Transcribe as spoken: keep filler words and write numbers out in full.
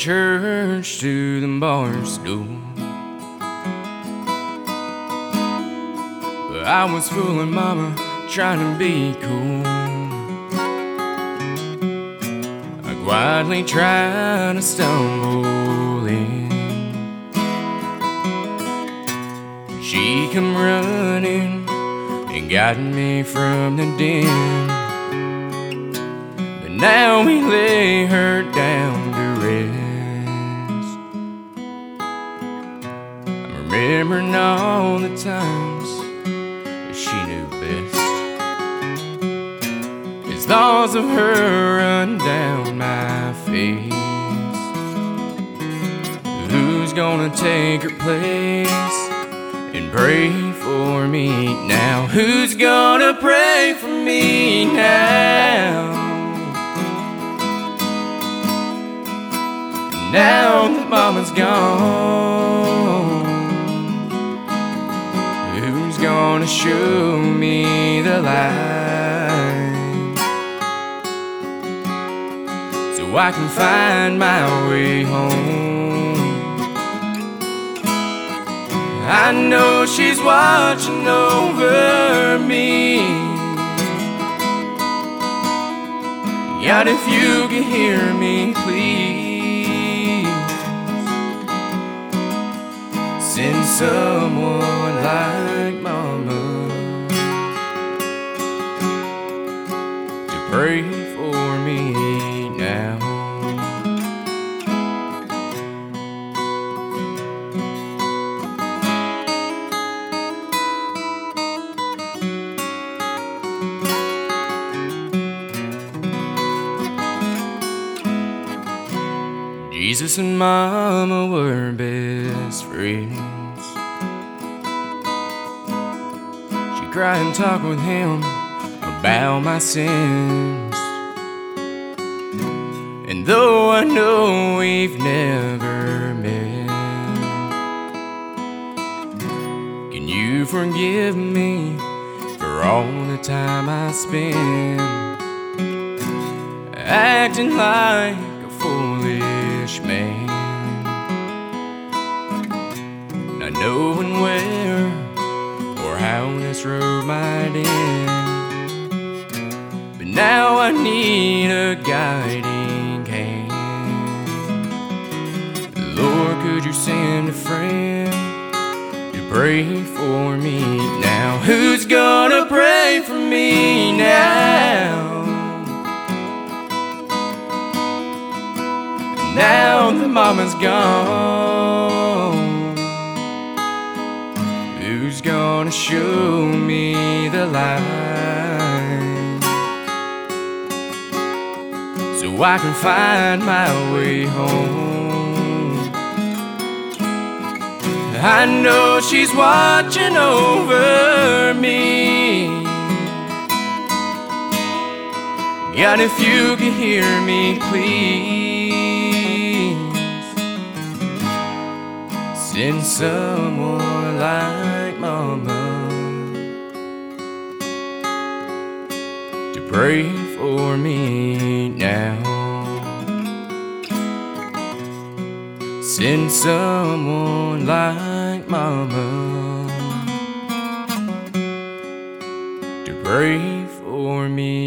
church to the bar stool. But I was fooling mama, trying to be cool. I quietly tried to stumble in. She come running and got me from the den. But now we lay her down to rest. I'm remembering all the times that she knew best. As thoughts of her run down my face. Who's gonna take her place and pray for me now? Who's gonna pray for me now? Now that mama's gone, who's gonna show me the light so I can find my way home? I know she's watching over me. God, if you can hear me, please send someone like mama to pray for me now. Jesus and mama were best friends. She cried and talked with him about my sins. And though I know we've never met, can you forgive me for all the time I spent acting like a foolish man, not knowing where or how this road might end? But now I need a guiding hand. Lord, could you send a friend to pray for me now? Who's gonna pray for me now? Now that mama's gone, who's gonna show me the light so I can find my way home? I know she's watching over me. God, if you can hear me, please send someone like mama to pray for me now. Send someone like mama to pray for me